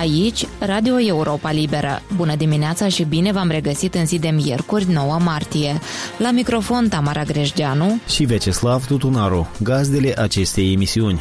Aici, Radio Europa Liberă. Bună dimineața și bine v-am regăsit în zi de miercuri, 9 martie. La microfon Tamara Greșdeanu și Veceslav Tutunaru, gazdele acestei emisiuni.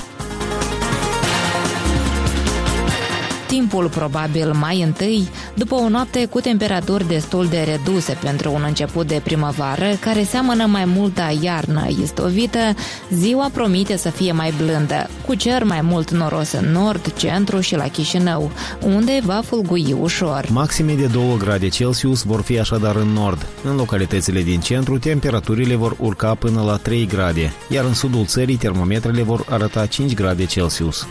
Timpul probabil mai întâi, după o noapte cu temperaturi destul de reduse pentru un început de primăvară, care seamănă mai mult a iarnă istovită, ziua promite să fie mai blândă, cu cer mai mult noros în nord, centru și la Chișinău, unde va fulgui ușor. Maxime de 2 grade Celsius vor fi așadar în nord. În localitățile din centru, temperaturile vor urca până la 3 grade, iar în sudul țării termometrele vor arăta 5 grade Celsius.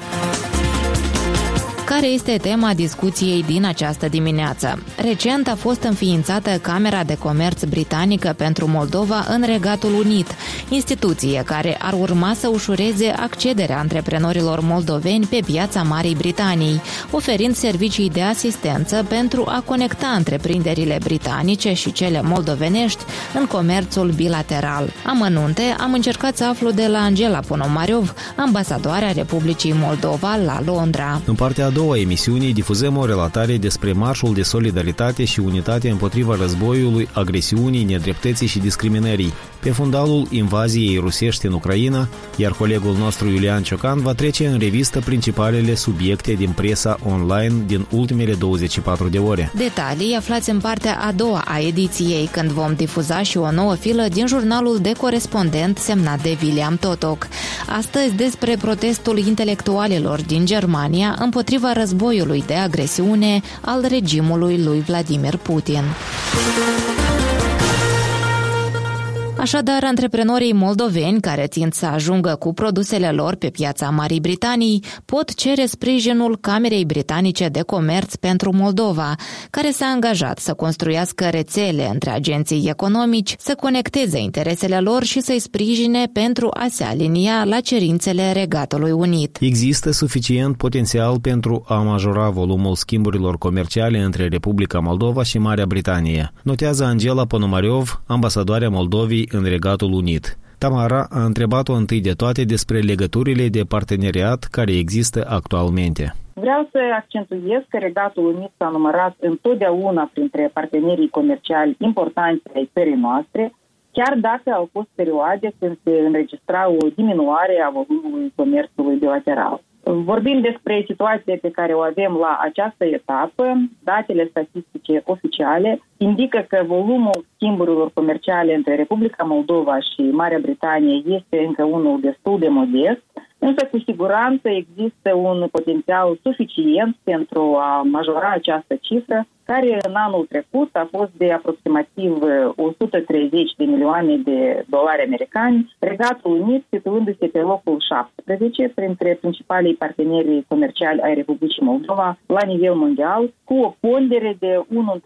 Care este tema discuției din această dimineață? Recent a fost înființată Camera de Comerț Britanică pentru Moldova în Regatul Unit, instituție care ar urma să ușureze accederea antreprenorilor moldoveni pe piața Marii Britanii, oferind servicii de asistență pentru a conecta întreprinderile britanice și cele moldovenești în comerțul bilateral. Amănunte am încercat să aflu de la Angela Ponomariov, ambasadoarea Republicii Moldova la Londra. În partea a doua emisiunii difuzăm o relatare despre marșul de solidaritate și unitate împotriva războiului, agresiunii, nedreptății și discriminării, pe fundalul invaziei rusești în Ucraina, iar colegul nostru Iulian Ciocan va trece în revistă principalele subiecte din presa online din ultimele 24 de ore. Detalii aflați în partea a doua a ediției, când vom difuza și o nouă filă din jurnalul de corespondent semnat de William Totoc. Astăzi despre protestul intelectualilor din Germania împotriva războiului de agresiune al regimului lui Vladimir Putin. Așadar, antreprenorii moldoveni care tind să ajungă cu produsele lor pe piața Marii Britanii pot cere sprijinul Camerei Britanice de Comerț pentru Moldova, care s-a angajat să construiască rețele între agenții economici, să conecteze interesele lor și să-i sprijine pentru a se alinia la cerințele Regatului Unit. Există suficient potențial pentru a majora volumul schimburilor comerciale între Republica Moldova și Marea Britanie, notează Angela Ponomariov, ambasadoarea Moldovei în Regatul Unit. Tamara a întrebat-o întâi de toate despre legăturile de parteneriat care există actualmente. Vreau să accentuez că Regatul Unit s-a numărat întotdeauna printre partenerii comerciali importanți ai țării noastre, chiar dacă au fost perioade când se înregistra o diminuare a volumului comerțului bilateral. Vorbim despre situația pe care o avem la această etapă. Datele statistice oficiale indică că volumul schimburilor comerciale între Republica Moldova și Marea Britanie este încă unul destul de modest, însă cu siguranță există un potențial suficient pentru a majora această cifră, care în anul trecut a fost de aproximativ 130 de milioane de dolari americani, Regatul Unit situându-se pe locul 17 printre principalii parteneri comerciali ai Republicii Moldova la nivel mondial, cu o pondere de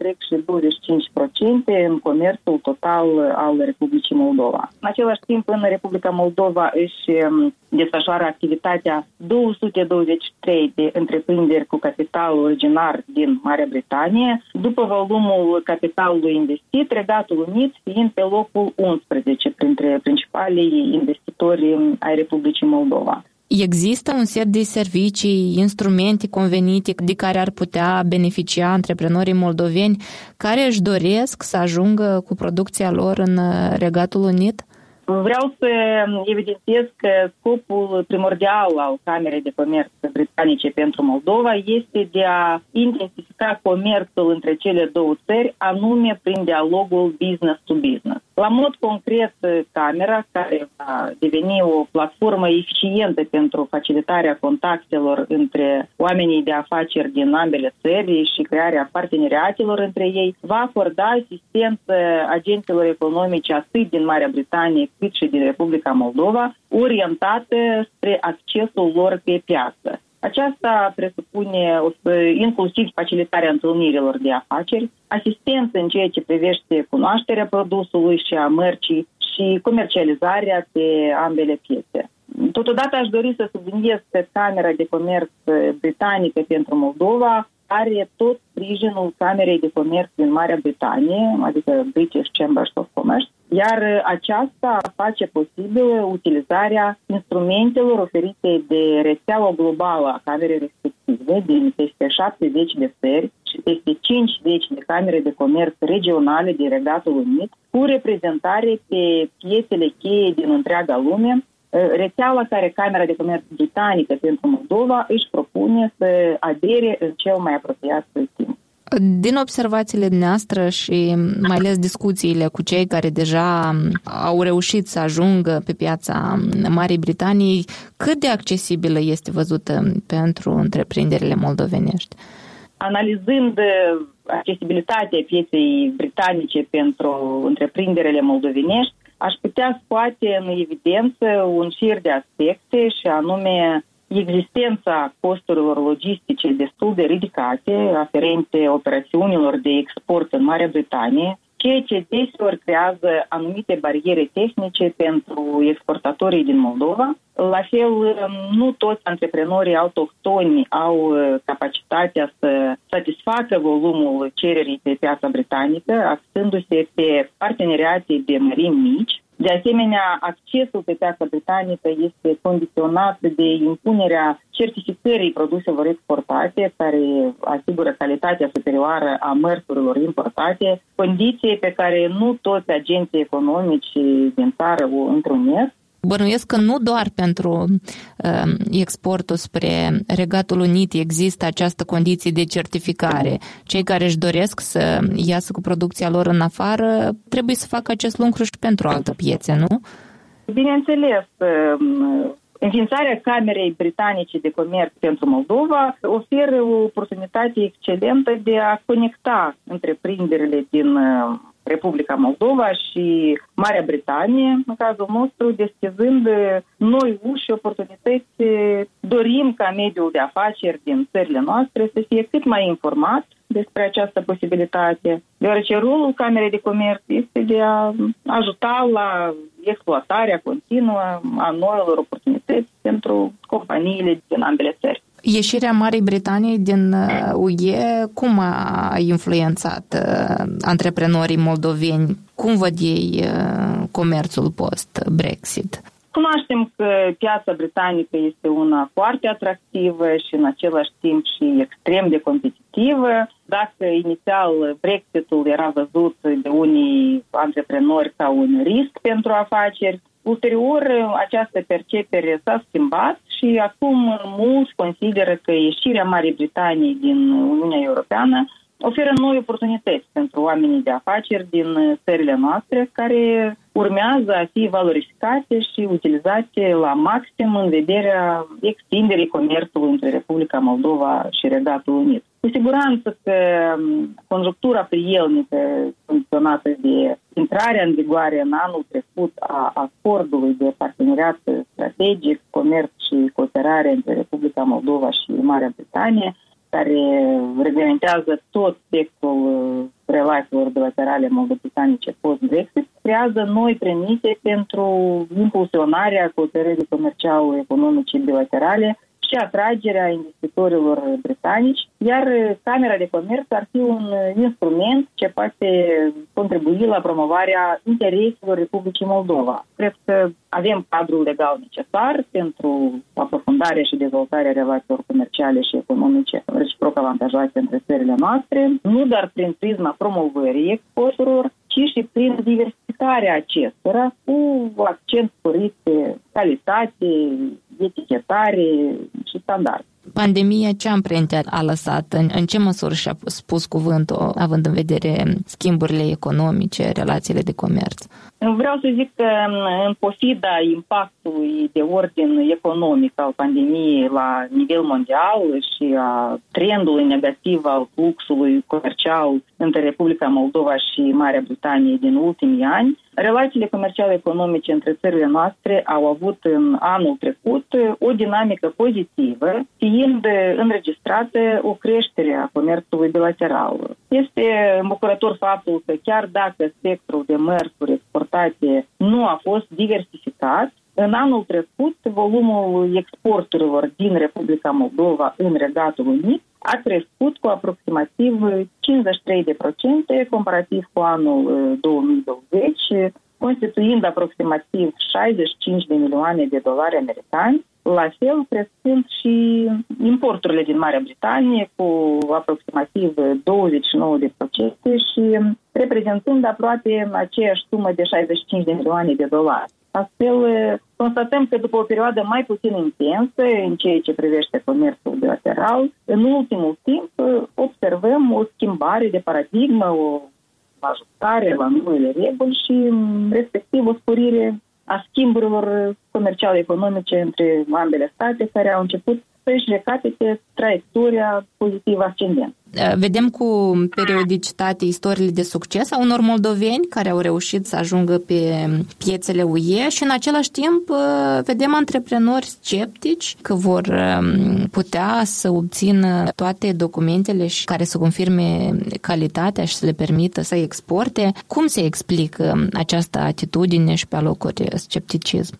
1,25% în comerțul total al Republicii Moldova. În același timp, în Republica Moldova își desfășoară activitatea 223 de întreprinderi cu capital originar din Marea Britanie, după volumul capitalului investit, Regatul Unit fiind pe locul 11 printre principalii investitori ai Republicii Moldova. Există un set de servicii, instrumente convenite de care ar putea beneficia antreprenorii moldoveni care își doresc să ajungă cu producția lor în Regatul Unit? Vreau să evidențiez că scopul primordial al Camerei de Comerț Britanice pentru Moldova este de a intensifica comerțul între cele două țări, anume prin dialogul business to business. La mod concret, Camera, care va deveni o platformă eficientă pentru facilitarea contactelor între oamenii de afaceri din ambele țări și crearea parteneriatelor între ei, va acorda asistență agenților economice atât din Marea Britanie cât și din Republica Moldova, orientată spre accesul lor pe piață. Aceasta presupune inclusiv facilitarea întâlnirilor de afaceri, asistență în ceea ce privește cunoașterea produsului și a mărcii și comercializarea pe ambele piețe. Totodată aș dori să subliniez că Camera de Comerț Britanică pentru Moldova are tot sprijinul Camerei de Comerț din Marea Britanie, adică British Chambers of Commerce, iar aceasta face posibil utilizarea instrumentelor oferite de rețeaua globală a Camerei respective. active din peste 70 de țări și peste 50 de camere de comerț regionale din Regatul Unit, cu reprezentare pe piețele cheie din întreaga lume. Rețeaua care Camera de Comerț Britanică pentru Moldova își propune să adere în cel mai apropiat timp. Din observațiile noastre și mai ales discuțiile cu cei care deja au reușit să ajungă pe piața Marii Britanii, cât de accesibilă este văzută pentru întreprinderile moldovenești? Analizând accesibilitatea pieței britanice pentru întreprinderile moldovenești, aș putea scoate în evidență un șir de aspecte și anume existența costurilor logistice destul de ridicate aferente operațiunilor de export în Marea Britanie, ceea ce deseori creează anumite bariere tehnice pentru exportatorii din Moldova. La fel, nu toți antreprenorii autohtoni au capacitatea să satisfacă volumul cererii pe piața britanică, axându-se pe parteneriate de mărimi mici. De asemenea, accesul pe piața britanică este condiționat de impunerea certificării produselor exportate, care asigură calitatea superioară a mărfurilor importate, condiții pe care nu toți agenții economici din țară o întrunesc. Bănuiesc că nu doar pentru exportul spre Regatul Unit există această condiție de certificare. Cei care își doresc să iasă cu producția lor în afară trebuie să facă acest lucru și pentru alte piețe, nu? Bineînțeles, înființarea Camerei Britanice de Comerț pentru Moldova oferă o oportunitate excelentă de a conecta întreprinderile din Republica Moldova și Marea Britanie, în cazul nostru, deschizând noi uși și oportunități. Dorim ca mediul de afaceri din țările noastre să fie cât mai informat despre această posibilitate, deoarece rolul Camerei de Comerț este de a ajuta la exploatarea continuă a noilor oportunități pentru companiile din ambele țări. Ieșirea Marii Britanii din UE, cum a influențat antreprenorii moldoveni? Cum văd ei comerțul post-Brexit? Cunoaștem că piața britanică este una foarte atractivă și în același timp și extrem de competitivă. Dacă inițial Brexitul era văzut de unii antreprenori ca un risc pentru afaceri, ulterior această percepere s-a schimbat și acum mulți consideră că ieșirea Marii Britanii din Uniunea Europeană oferă noi oportunități pentru oamenii de afaceri din țările noastre care urmează a fi valorificate și utilizate la maxim în vederea extinderii comerțului între Republica Moldova și Regatul Unit. Cu siguranță că conjunctura prielnică condiționată de intrarea în vigoare în anul trecut a acordului de parteneriat strategic, comerț și cooperare între Republica Moldova și Marea Britanie, care reglementează tot spectrul relațiilor bilaterale moldo-britanice post-Brexit, creează noi premise pentru impulsionarea cooperării comerciale, economice bilaterale și atragerea investitorilor britanici, iar Camera de Comerț ar fi un instrument ce poate contribui la promovarea intereselor Republicii Moldova. Cred că avem cadrul legal necesar pentru aprofundarea și dezvoltarea relațiilor comerciale și economice reciproc avantajoase între țările noastre, nu doar prin prisma promovării exporturilor, ci și prin diversificarea acestora cu accent sporit pe calitate, etichetare și standard. Pandemia ce amprente a lăsat? În ce măsură și-a spus cuvântul, având în vedere schimburile economice, relațiile de comerț? Vreau să zic că în pofida impactului de ordin economic al pandemiei la nivel mondial și a trendului negativ al fluxului comercial între Republica Moldova și Marea Britanie din ultimii ani, relațiile comerciale economice între țările noastre au avut în anul trecut o dinamică pozitivă, fiind înregistrată o creștere a comerțului bilateral. Este îmbucurător faptul că chiar dacă spectrul de mărfuri exportate nu a fost diversificat, în anul trecut volumul exporturilor din Republica Moldova în Regatul Unit a crescut cu aproximativ 53% comparativ cu anul 2020, constituind aproximativ 65 de milioane de dolari americani, la fel crescând și importurile din Marea Britanie cu aproximativ 29% și reprezentând aproape aceeași sumă de 65 de milioane de dolari. Astfel, constatăm că după o perioadă mai puțin intensă în ceea ce privește comerțul bilateral, în ultimul timp observăm o schimbare de paradigmă, o ajustare la noile reguli și respectiv o sporire a schimburilor comerciale economice între ambele state care au început să-și recapete traiectoria pozitivă ascendentă. Vedem cu periodicitate istoriile de succes a unor moldoveni care au reușit să ajungă pe piețele UE și în același timp vedem antreprenori sceptici că vor putea să obțină toate documentele și care să confirme calitatea și să le permită să exporte. Cum se explică această atitudine și pe alocuri scepticism?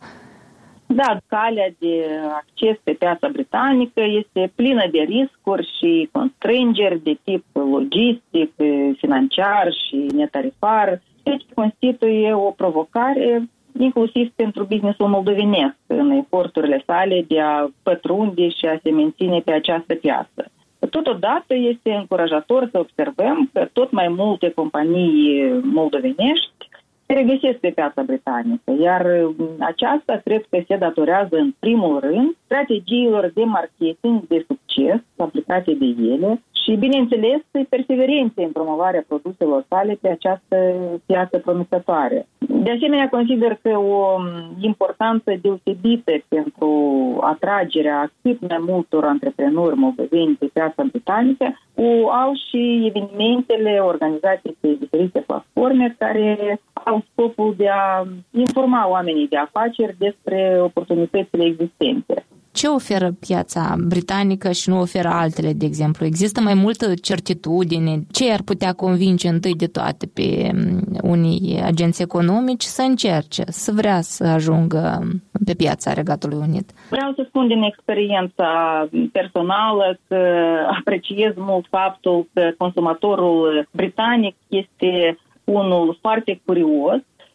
Da, calea de acces pe piața britanică este plină de riscuri și constrângeri de tip logistic, financiar și netarifar, deci constituie o provocare inclusiv pentru businessul moldovenesc în eforturile sale de a pătrunde și a se menține pe această piață. Totodată este încurajator să observăm că tot mai multe companii moldovenești se regăsesc pe piața britanică, iar aceasta cred că se datorează în primul rând strategiilor de marketing de succes aplicate de ele și, bineînțeles, perseverenței în promovarea produselor sale pe această piață promițătoare. De asemenea, consider că o importanță deosebită pentru atragerea cât mai multor antreprenori moldoveni pe piața britanică o au și evenimentele organizate pe diferite platforme care au scopul de a informa oamenii de afaceri despre oportunitățile existente. Ce oferă piața britanică și nu oferă altele, de exemplu? Există mai multă certitudine? Ce ar putea convinge întâi de toate pe unii agenți economici să încerce, să vrea să ajungă pe piața Regatului Unit? Vreau să spun din experiența personală că apreciez mult faptul că consumatorul britanic este unul foarte curios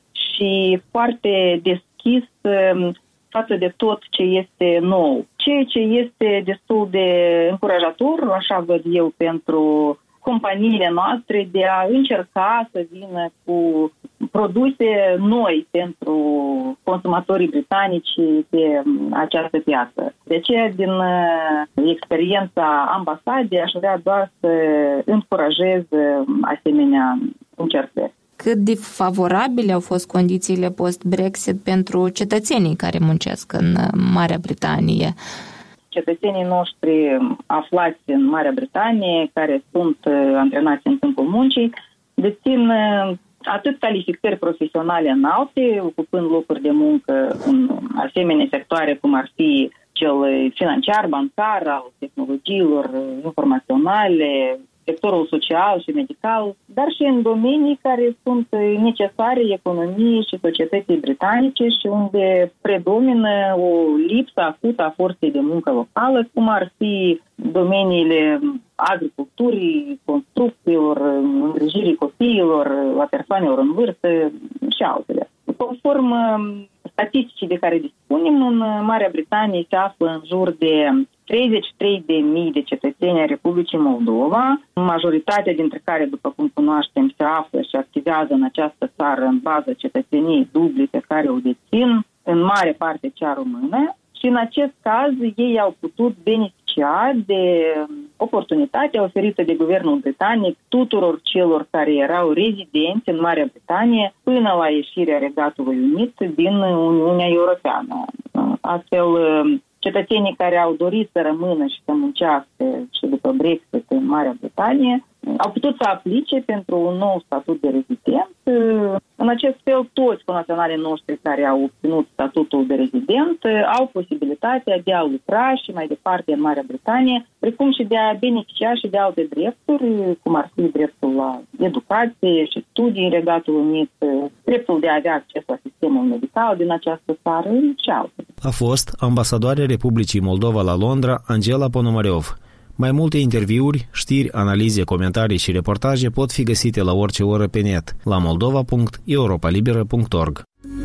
și foarte deschis față de tot ce este nou. Ceea ce este destul de încurajator, așa văd eu, pentru companiile noastre de a încerca să vină cu produse noi pentru consumatorii britanici pe această piață. De aceea, din experiența ambasadei, aș vrea doar să încurajez asemenea încercări. Cât de favorabile au fost condițiile post-Brexit pentru cetățenii care muncesc în Marea Britanie? Cetățenii noștri aflați în Marea Britanie, care sunt antrenați în câmpul muncii, dețin atât calificări profesionale înalte, ocupând locuri de muncă în asemenea sectoare cum ar fi cel financiar, bancar, al tehnologiilor informaționale, sectorul social și medical, dar și în domenii care sunt necesare economiei și societății britanice și unde predomină o lipsă acută a forței de muncă locală, cum ar fi domeniile agriculturii, construcțiilor, îngrijirii copiilor, a persoanelor în vârstă și altele. Conform statisticii de care dispunem, în Marea Britanie se află în jur de 33.000 de cetățeni ai Republicii Moldova, majoritatea dintre care, după cum cunoaștem, se află și activează în această țară în bază cetățeniei duble pe care o dețin, în mare parte cea română, și în acest caz ei au putut beneficia de oportunitatea oferită de guvernul britanic tuturor celor care erau rezidenți în Marea Britanie până la ieșirea Regatului Unit din Uniunea Europeană. Astfel, cetățenii care au dorit să rămână și să muncească și după Brexit în Marea Britanie au putut să aplice pentru un nou statut de rezident. În acest fel, toți connaționalii noștri care au obținut statutul de rezident au posibilitatea de a lucra și mai departe în Marea Britanie, precum și de a beneficia și de alte drepturi, cum ar fi dreptul la educație și studii în Regatul Unit, dreptul de a avea acces la sistemul medical din această țară și altele. A fost ambasadoarea Republicii Moldova la Londra, Angela Ponomarev. Mai multe interviuri, știri, analize, comentarii și reportaje pot fi găsite la orice oră pe net, la moldova.europalibera.org.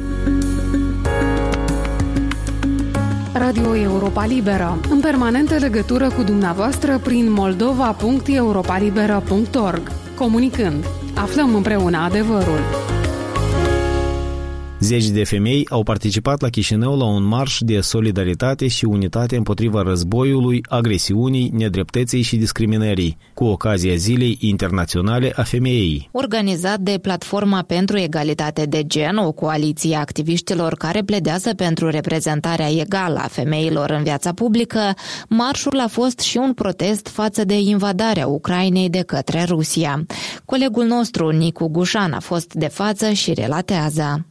Radio Europa Liberă, în permanentă legătură cu dumneavoastră prin moldova.europalibera.org. Comunicând, aflăm împreună adevărul. Zeci de femei au participat la Chișinău la un marș de solidaritate și unitate împotriva războiului, agresiunii, nedreptății și discriminării, cu ocazia Zilei Internaționale a Femeii. Organizat de Platforma pentru Egalitate de Gen, o coaliție a activiștilor care pledează pentru reprezentarea egală a femeilor în viața publică, marșul a fost și un protest față de invadarea Ucrainei de către Rusia. Colegul nostru, Nicu Gușan, a fost de față și relatează.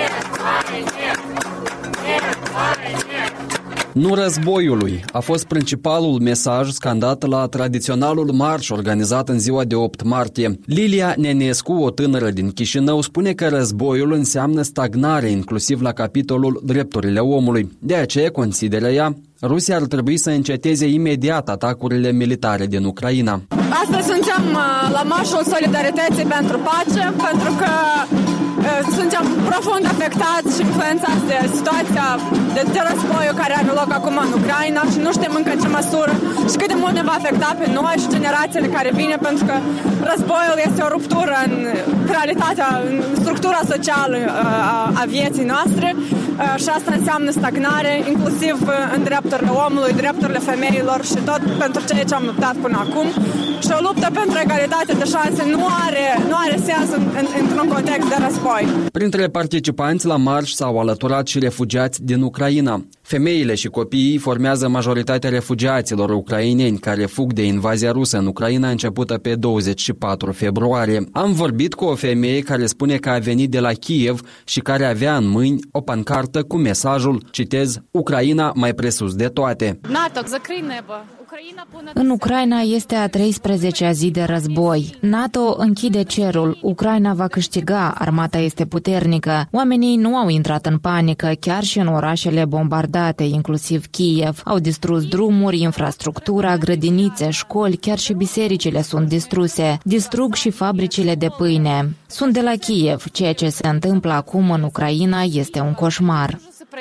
Nu războiului a fost principalul mesaj scandat la tradiționalul marș organizat în ziua de 8 martie. Lilia Nenescu, o tânără din Chișinău, spune că războiul înseamnă stagnare, inclusiv la capitolul drepturile omului. De aceea, consideră ea, Rusia ar trebui să înceteze imediat atacurile militare din Ucraina. Astăzi suntem la marșul Solidarității pentru pace, pentru că suntem profund afectați și influențați de situația de războiul care are loc acum în Ucraina și nu știm încă în ce măsură și cât de mult ne va afecta pe noi și generațiile care vine, pentru că războiul este o ruptură în realitatea, în structura socială a vieții noastre și asta înseamnă stagnare, inclusiv în drepturile omului, drepturile femeilor și tot pentru ceea ce am luptat până acum. Și o luptă pentru egalitate de șanse nu are sens într-un context de război. Printre participanți la marș s-au alăturat și refugiați din Ucraina. Femeile și copiii formează majoritatea refugiaților ucraineni care fug de invazia rusă în Ucraina începută pe 24 februarie. Am vorbit cu o femeie care spune că a venit de la Kiev și care avea în mâini o pancartă cu mesajul, citez, Ucraina mai presus de toate. NATO, закрий небо. În Ucraina este a 13-a zi de război. NATO închide cerul. Ucraina va câștiga. Armata este puternică. Oamenii nu au intrat în panică, chiar și în orașele bombardate, inclusiv Kiev. Au distrus drumuri, infrastructura, grădinițe, școli, chiar și bisericile sunt distruse. Distrug și fabricile de pâine. Sunt de la Kiev. Ceea ce se întâmplă acum în Ucraina este un coșmar.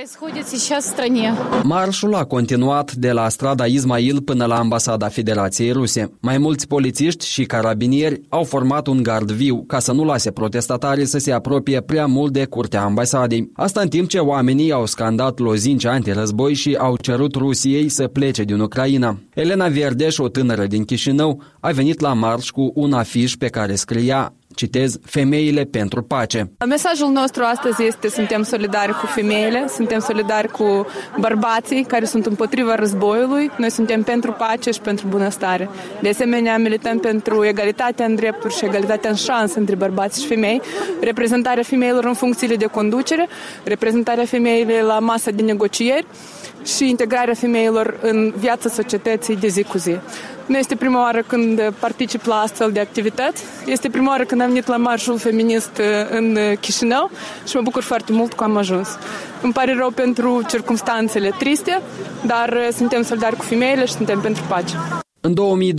Marșul a continuat de la strada Ismail până la ambasada Federației Ruse. Mai mulți polițiști și carabinieri au format un gard viu ca să nu lase protestatarii să se apropie prea mult de curtea ambasadei. Asta în timp ce oamenii au scandat lozinci antirăzboi și au cerut Rusiei să plece din Ucraina. Elena Verdeș, o tânără din Chișinău, a venit la marș cu un afiș pe care scria, citez, Femeile pentru pace. Mesajul nostru astăzi este: suntem solidari cu femeile, suntem solidari cu bărbații care sunt împotriva războiului, noi suntem pentru pace și pentru bunăstare. De asemenea, milităm pentru egalitatea în drepturi și egalitatea în șanse între bărbați și femei, reprezentarea femeilor în funcțiile de conducere, reprezentarea femeilor la masa de negocieri și integrarea femeilor în viața societății de zi cu zi. Nu este prima oară când particip la astfel de activități. Este prima oară când am venit la marșul feminist în Chișinău și mă bucur foarte mult că am ajuns. Îmi pare rău pentru circumstanțele triste, dar suntem solidari cu femeile și suntem pentru pace. În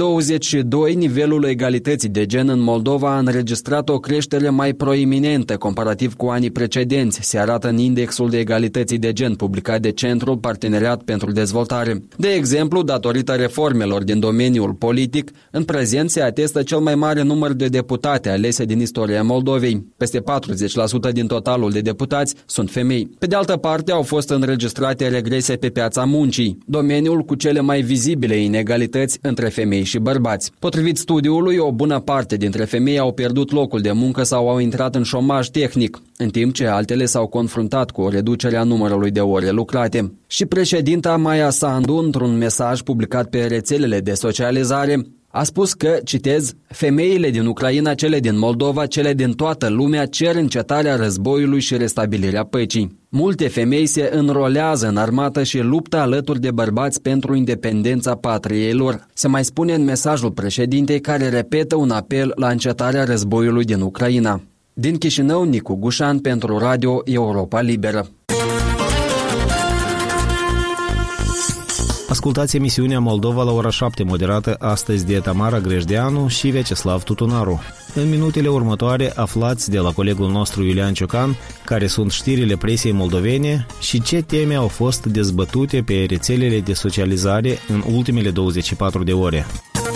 2022, nivelul egalității de gen în Moldova a înregistrat o creștere mai proeminentă comparativ cu anii precedenți, se arată în Indexul de Egalității de Gen publicat de Centrul Parteneriat pentru Dezvoltare. De exemplu, datorită reformelor din domeniul politic, în prezent se atestă cel mai mare număr de deputate alese din istoria Moldovei. Peste 40% din totalul de deputați sunt femei. Pe de altă parte, au fost înregistrate regrese pe piața muncii, domeniul cu cele mai vizibile inegalități între femei și bărbați. Potrivit studiului, o bună parte dintre femei au pierdut locul de muncă sau au intrat în șomaj tehnic, în timp ce altele s-au confruntat cu o reducere a numărului de ore lucrate. Și președinta Maia Sandu, într-un mesaj publicat pe rețelele de socializare, a spus că, citez, femeile din Ucraina, cele din Moldova, cele din toată lumea cer încetarea războiului și restabilirea păcii. Multe femei se înrolează în armată și luptă alături de bărbați pentru independența patriei lor. Se mai spune în mesajul președintei, care repetă un apel la încetarea războiului din Ucraina. Din Chișinău, Nicu Gușan pentru Radio Europa Liberă. Ascultați emisiunea Moldova la ora 7, moderată astăzi de Tamara Grejdeanu și Vyacheslav Tutunaru. În minutele următoare aflați de la colegul nostru Iulian Ciocan care sunt știrile presiei moldovene și ce teme au fost dezbătute pe rețelele de socializare în ultimele 24 de ore.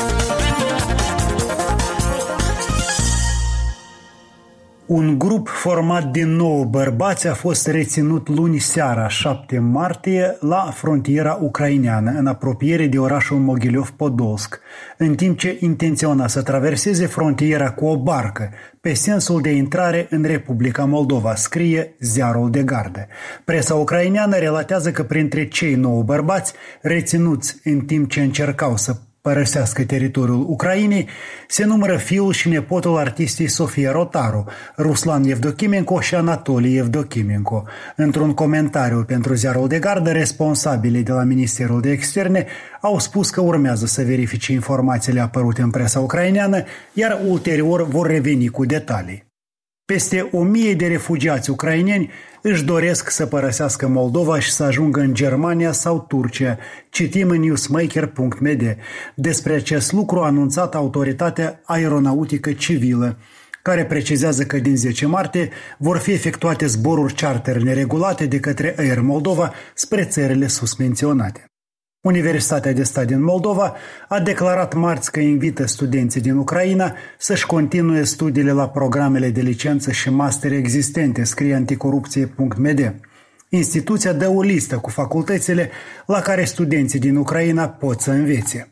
Un grup format din 9 bărbați a fost reținut luni seara, 7 martie, la frontiera ucraineană, în apropiere de orașul Mogilov-Podolsk, în timp ce intenționa să traverseze frontiera cu o barcă, pe sensul de intrare în Republica Moldova, scrie Ziarul de Gardă. Presa ucraineană relatează că printre cei 9 bărbați reținuți în timp ce încercau să părăsească teritoriul Ucrainei, se numără fiul și nepotul artistei Sofia Rotaru, Ruslan Evdochimenko și Anatolie Evdochimenko. Într-un comentariu pentru Ziarul de Gardă, responsabilii de la Ministerul de Externe au spus că urmează să verifice informațiile apărute în presa ucraineană, iar ulterior vor reveni cu detalii. Peste 1000 de refugiați ucraineni își doresc să părăsească Moldova și să ajungă în Germania sau Turcia, citim în newsmaker.md. Despre acest lucru a anunțat Autoritatea Aeronautică Civilă, care precizează că din 10 martie vor fi efectuate zboruri charter neregulate de către Air Moldova spre țările susmenționate. Universitatea de Stat din Moldova a declarat marți că invită studenții din Ucraina să-și continue studiile la programele de licență și master existente, scrie anticorupție.md. Instituția dă o listă cu facultățile la care studenții din Ucraina pot să învețe.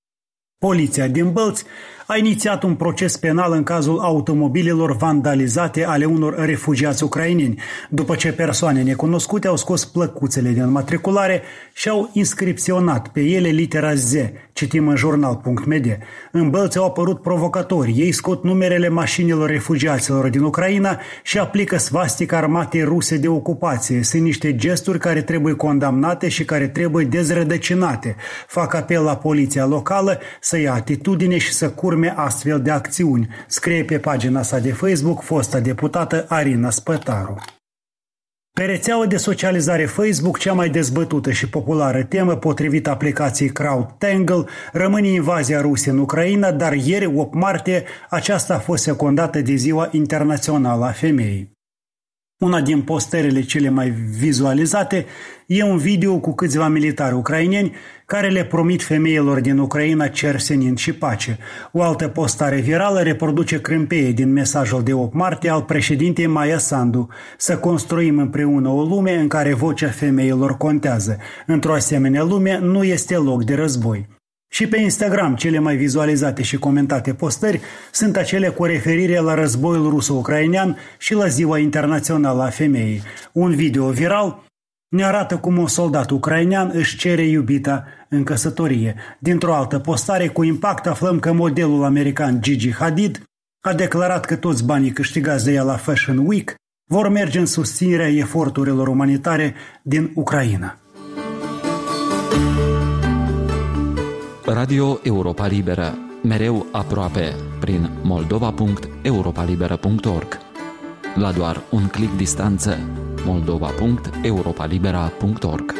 Poliția din Bălți a inițiat un proces penal în cazul automobilelor vandalizate ale unor refugiați ucraineni, după ce persoane necunoscute au scos plăcuțele din înmatriculare și au inscripționat pe ele litera Z, citim în jurnal.md. În Bălți au apărut provocatori. Ei scot numerele mașinilor refugiaților din Ucraina și aplică svastica armatei ruse de ocupație. Sunt niște gesturi care trebuie condamnate și care trebuie dezrădăcinate. Fac apel la poliția locală să ia atitudine și să curme astfel de acțiuni, scrie pe pagina sa de Facebook fosta deputată Arina Spătaru. Pe rețeaua de socializare Facebook, cea mai dezbătută și populară temă, potrivit aplicației CrowdTangle, rămâne invazia Rusiei în Ucraina, dar ieri, 8 martie, aceasta a fost secundată de Ziua Internațională a Femeii. Una din postările cele mai vizualizate e un video cu câțiva militari ucraineni care le promit femeilor din Ucraina cer senin și pace. O altă postare virală reproduce crâmpeie din mesajul de 8 martie al președintei Maia Sandu: să construim împreună o lume în care vocea femeilor contează. Într-o asemenea lume nu este loc de război. Și pe Instagram, cele mai vizualizate și comentate postări sunt acele cu referire la războiul ruso-ucrainean și la Ziua Internațională a Femeii. Un video viral ne arată cum un soldat ucrainean își cere iubita în căsătorie. Dintr-o altă postare cu impact aflăm că modelul american Gigi Hadid a declarat că toți banii câștigați de ea la Fashion Week vor merge în susținerea eforturilor umanitare din Ucraina. Radio Europa Liberă, mereu aproape, prin moldova.europalibera.org. La doar un click distanță, moldova.europalibera.org.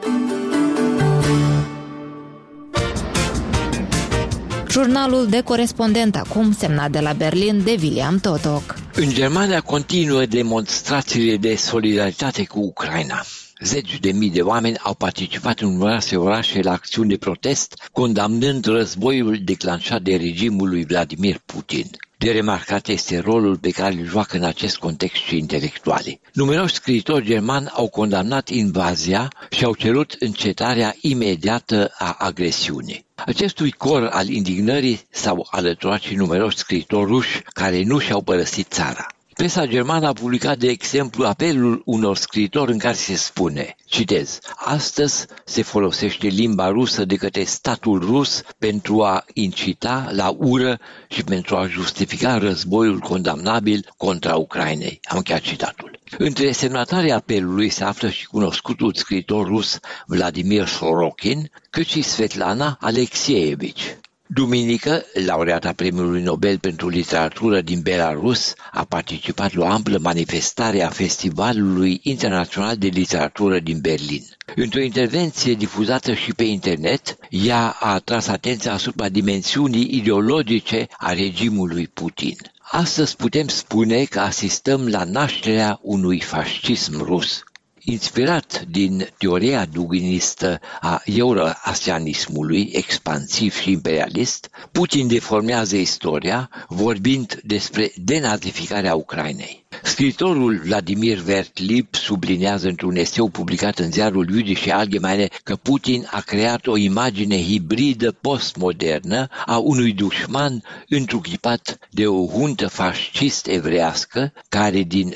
Jurnalul de corespondent acum, semnat de la Berlin de William Totok. În Germania continuă demonstrațiile de solidaritate cu Ucraina. Zeci de mii de oameni au participat în numeroase orașe la acțiuni de protest, condamnând războiul declanșat de regimul lui Vladimir Putin. De remarcat este rolul pe care îl joacă în acest context și intelectualii. Numeroși scriitori germani au condamnat invazia și au cerut încetarea imediată a agresiunii. Acestui cor al indignării s-au alăturat și numeroși scriitori ruși care nu și-au părăsit țara. Presa germană a publicat, de exemplu, apelul unor scriitori în care se spune, citez: astăzi se folosește limba rusă de către statul rus pentru a incita la ură și pentru a justifica războiul condamnabil contra Ucrainei. Am încheiat citatul. Între semnatarii apelului se află și cunoscutul scriitor rus Vladimir Sorokin, cât și Svetlana Alexievici. Duminică, laureata Premiului Nobel pentru Literatură din Belarus a participat la o amplă manifestare a Festivalului Internațional de Literatură din Berlin. Într-o intervenție difuzată și pe internet, ea a atras atenția asupra dimensiunii ideologice a regimului Putin. Astăzi putem spune că asistăm la nașterea unui fascism rus. Inspirat din teoria duginistă a euroasianismului expansiv și imperialist, Putin deformează istoria vorbind despre denazificarea Ucrainei. Scriitorul Vladimir Vertlib sublinează într-un eseu publicat în ziarul Jüdische Allgemeine că Putin a creat o imagine hibridă postmodernă a unui dușman întruchipat de o huntă fascist-evrească care din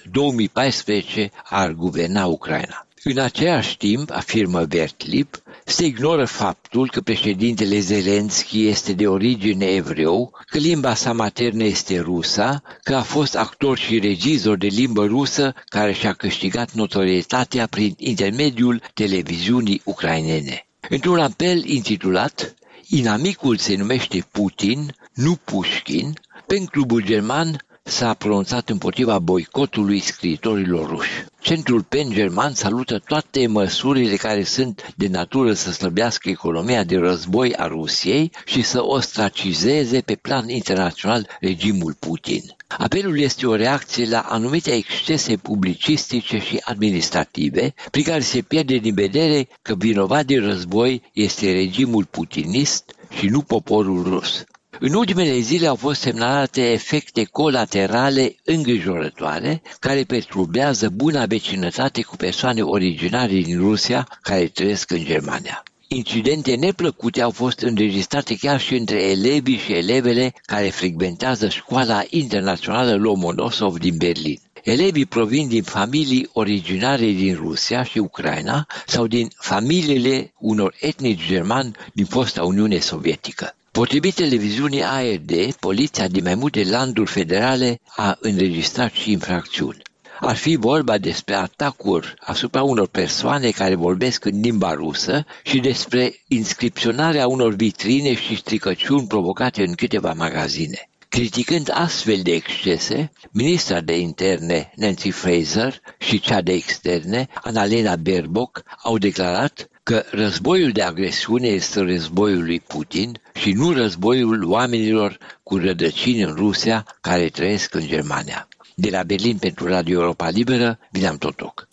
2014 ar guverna Ucraina. În același timp, afirmă Vertlib, se ignoră faptul că președintele Zelenski este de origine evreu, că limba sa maternă este rusa, că a fost actor și regizor de limbă rusă care și-a câștigat notorietatea prin intermediul televiziunii ucrainene. Într-un apel intitulat "Inamicul se numește Putin, nu Pușkin", PEN Clubul German s-a pronunțat împotriva boicotului scriitorilor ruși. Centrul PEN german salută toate măsurile care sunt de natură să slăbească economia de război a Rusiei și să ostracizeze pe plan internațional regimul Putin. Apelul este o reacție la anumite excese publicistice și administrative, prin care se pierde din vedere că vinovat de război este regimul putinist și nu poporul rus. În ultimele zile au fost semnalate efecte colaterale îngrijorătoare care perturbează buna vecinătate cu persoane originare din Rusia care trăiesc în Germania. Incidente neplăcute au fost înregistrate chiar și între elevii și elevele care frecventează școala internațională Lomonosov din Berlin. Elevii provin din familii originare din Rusia și Ucraina sau din familiile unor etnici germani din fosta Uniune Sovietică. Potrivit televiziunii ARD, poliția din mai multe landuri federale a înregistrat și infracțiuni. Ar fi vorba despre atacuri asupra unor persoane care vorbesc în limba rusă și despre inscripționarea unor vitrine și stricăciuni provocate în câteva magazine. Criticând astfel de excese, ministra de interne Nancy Faeser și cea de externe Annalena Baerbock au declarat că războiul de agresiune este războiul lui Putin și nu războiul oamenilor cu rădăcini în Rusia care trăiesc în Germania. De la Berlin pentru Radio Europa Liberă, William Totoc.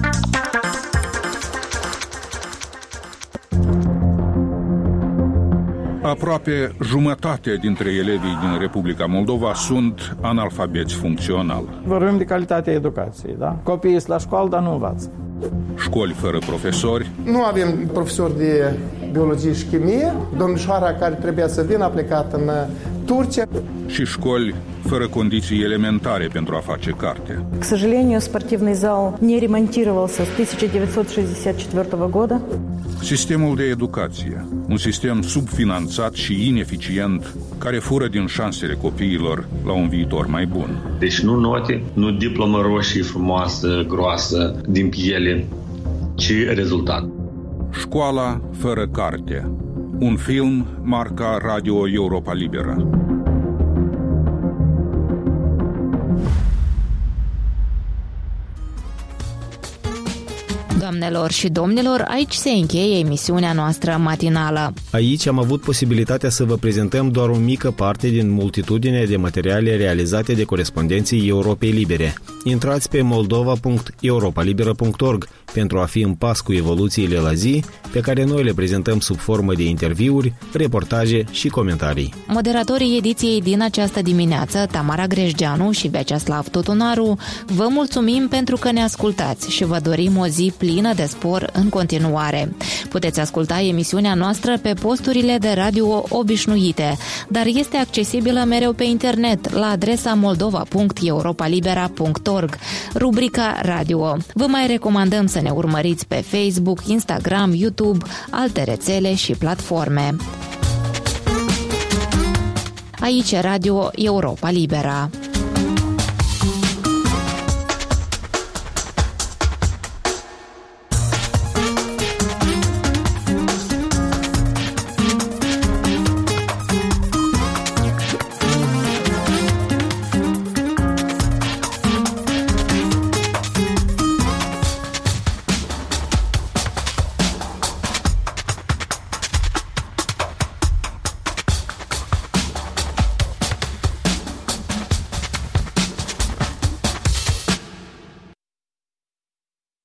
Aproape jumătate dintre elevii din Republica Moldova sunt analfabeți funcțional. Vorbim de calitatea educației, da? Copiii sunt la școală, dar nu învață. Școli fără profesori. Nu avem profesori de biologie și chimie. Domnișoara care trebuia să vină a plecat în Turcia. Și școli fără condiții elementare pentru a face carte. К сожалению, спортивный зал не ремонтировался с 1964 года. Sistemul de educație, un sistem subfinanțat și ineficient, care fură din șansele copiilor la un viitor mai bun. Deci nu note, nu diplomă roșie frumoasă, groasă, din piele, ci rezultat. Școala fără carte. Un film marca Radio Europa Liberă. Doamnelor și domnilor, aici se încheie emisiunea noastră matinală. Aici am avut posibilitatea să vă prezentăm doar o mică parte din multitudinea de materiale realizate de corespondenții Europei Libere. Intrați pe moldova.europalibera.org pentru a fi în pas cu evoluțiile la zi, pe care noi le prezentăm sub formă de interviuri, reportaje și comentarii. Moderatorii ediției din această dimineață, Tamara Grejdeanu și Vyacheslav Totonaru, vă mulțumim pentru că ne ascultați și vă dorim o zi plină de spor în continuare. Puteți asculta emisiunea noastră pe posturile de radio obișnuite, dar este accesibilă mereu pe internet la adresa moldova.europalibera.org, rubrica Radio. Vă mai recomandăm să ne urmăriți pe Facebook, Instagram, YouTube, alte rețele și platforme. Aici Radio Europa Libera.